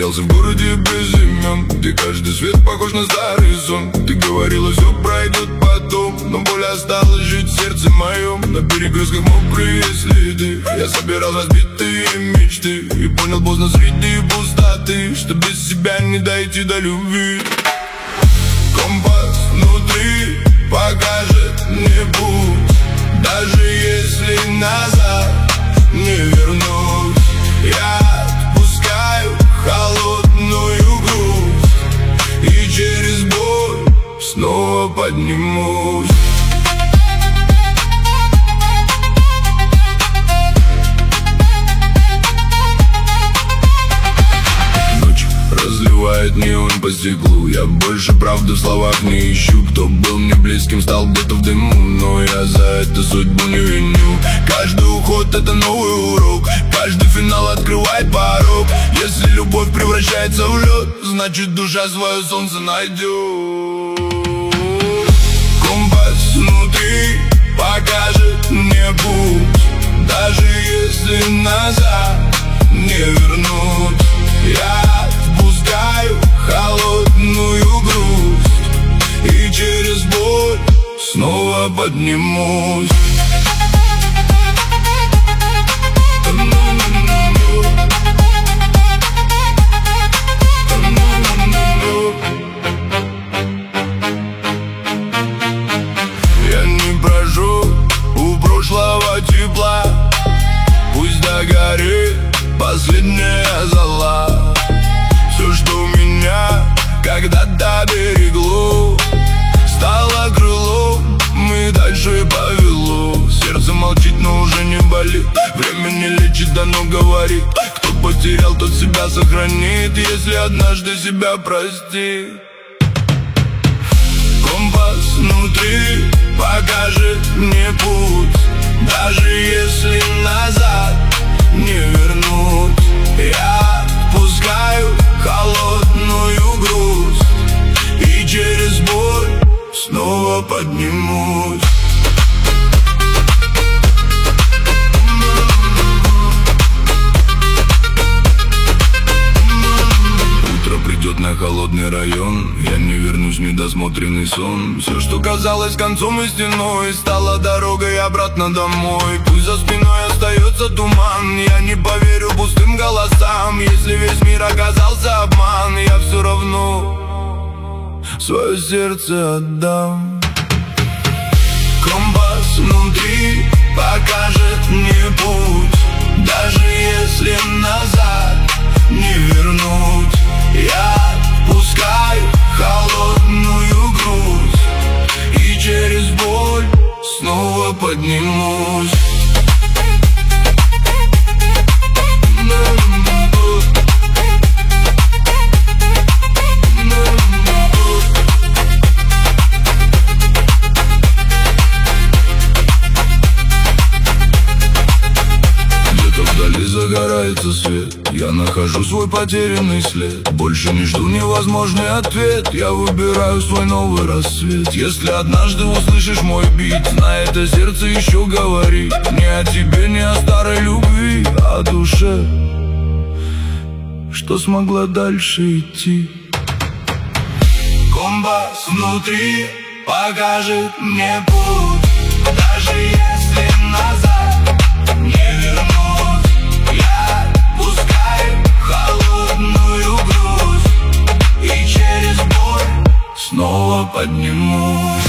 Потерялся в городе без имен, где каждый свет похож на старый сон. Ты говорила, все пройдет потом, но боль осталась жить в сердце моем. На перекрестках мокрые следы, я собирал разбитые мечты и понял поздно среди пустоты, что без себя не дойти до любви. Компас внутри покажет мне путь, даже если назад не вернусь. Я отпускаю холодную грусть и через боль снова поднимусь. Разливает неон по стеклу. Я больше правды в словах не ищу. Кто был мне близким, стал где-то в дыму, но я за это судьбу не виню. Каждый уход — это новый урок, каждый финал открывает порог. Если любовь превращается в лед, значит душа свое солнце найдет. Компас внутри покажет мне путь, даже если назад не вернуть. Я отпускаю холодную грусть и через боль снова поднимусь. Я не прошу у прошлого тепла, пусть догорит последняя зола. Все, что меня когда-то берегло, стало крылом, и дальше повело. Сердце молчит, но уже не болит. Время не лечит, оно говорит. Кто потерял, тот себя сохранит, если однажды себя простит. Компас внутри покажет мне путь, даже если назад не вернуть. Я отпускаю холодную грусть и через боль снова поднимусь. Утро придет на холодный район, я не вернусь в недосмотренный сон. Все, что казалось концом и стеной, стало дорогой обратно домой. Пусть за спиной остается туман, я не поверю пустым голосам. Если весь мир оказался обман, я все равно свое сердце отдам. Компас внутри покажет мне путь, даже если назад не вернуть. Я отпускаю холодную грусть и через боль снова поднимусь. Загорается свет, я нахожу свой потерянный след. Больше не жду невозможный ответ, я выбираю свой новый рассвет. Если однажды услышишь мой бит, знай, это сердце еще говорит не о тебе, не о старой любви, а о душе, что смогла дальше идти. Компас внутри покажет мне путь, даже если назад не вернуть. Я отпускаю холодную грусть и через боль снова поднимусь.